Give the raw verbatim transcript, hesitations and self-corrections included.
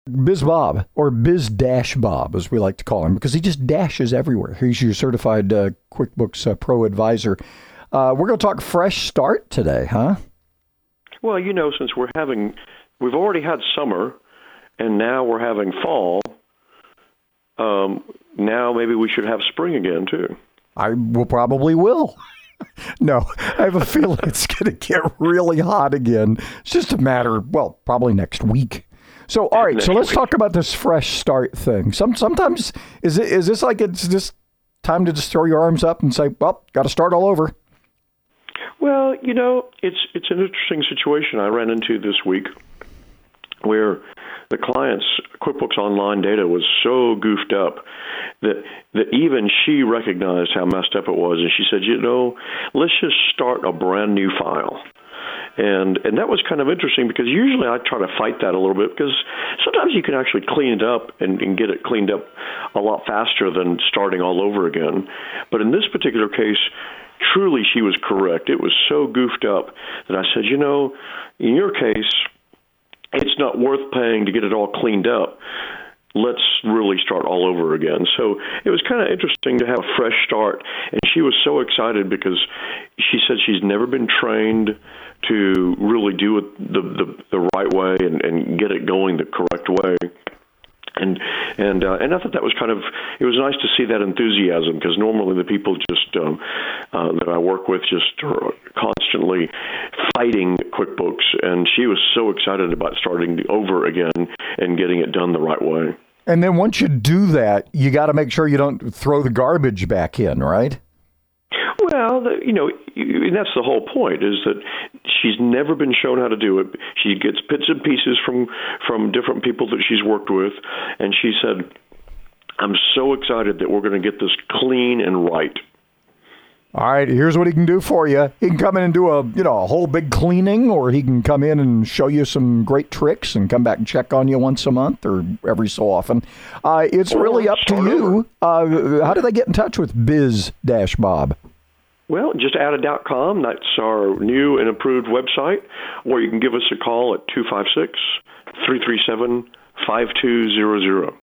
Biz Bob, or Biz Dash Bob, as we like to call him, because he just dashes everywhere. He's your certified uh, QuickBooks uh, Pro advisor. Uh, we're going to talk fresh start today, huh? Well, you know, since we're having, we've already had summer, and now we're having fall, um, now maybe we should have spring again, too. I will probably will. No, I have a feeling it's going to get really hot again. It's just a matter, well, probably next week. So, all right, so let's talk about this fresh start thing. Some Sometimes, is it is this like it's just time to just throw your arms up and say, well, got to start all over? Well, you know, it's it's an interesting situation I ran into this week where the client's QuickBooks Online data was so goofed up that that even she recognized how messed up it was. And she said, you know, let's just start a brand new file. And and that was kind of interesting because usually I try to fight that a little bit because sometimes you can actually clean it up and, and get it cleaned up a lot faster than starting all over again. But in this particular case, truly she was correct. It was so goofed up that I said, you know, in your case, it's not worth paying to get it all cleaned up. Let's really start all over again. So it was kind of interesting to have a fresh start. And she was so excited because she said she's never been trained to really do it the, the, the right way and, and get it going the correct way. And and uh, and I thought that was kind of, it was nice to see that enthusiasm because normally the people just um, uh, that I work with just are constantly fighting QuickBooks, and she was so excited about starting over again and getting it done the right way. And then once you do that, you got to make sure you don't throw the garbage back in, right? Well, the, you know, and that's the whole point, is that she's never been shown how to do it. She gets bits and pieces from, from different people that she's worked with, and she said, I'm so excited that we're going to get this clean and right. All right, here's what he can do for you. He can come in and do a, you know, a whole big cleaning, or he can come in and show you some great tricks and come back and check on you once a month or every so often. Uh, it's or really up to you. Uh, how do they get in touch with Biz Dash Bob? Well, just add a .com. That's our new and improved website. Or you can give us a call at two five six, three three seven, five two zero zero.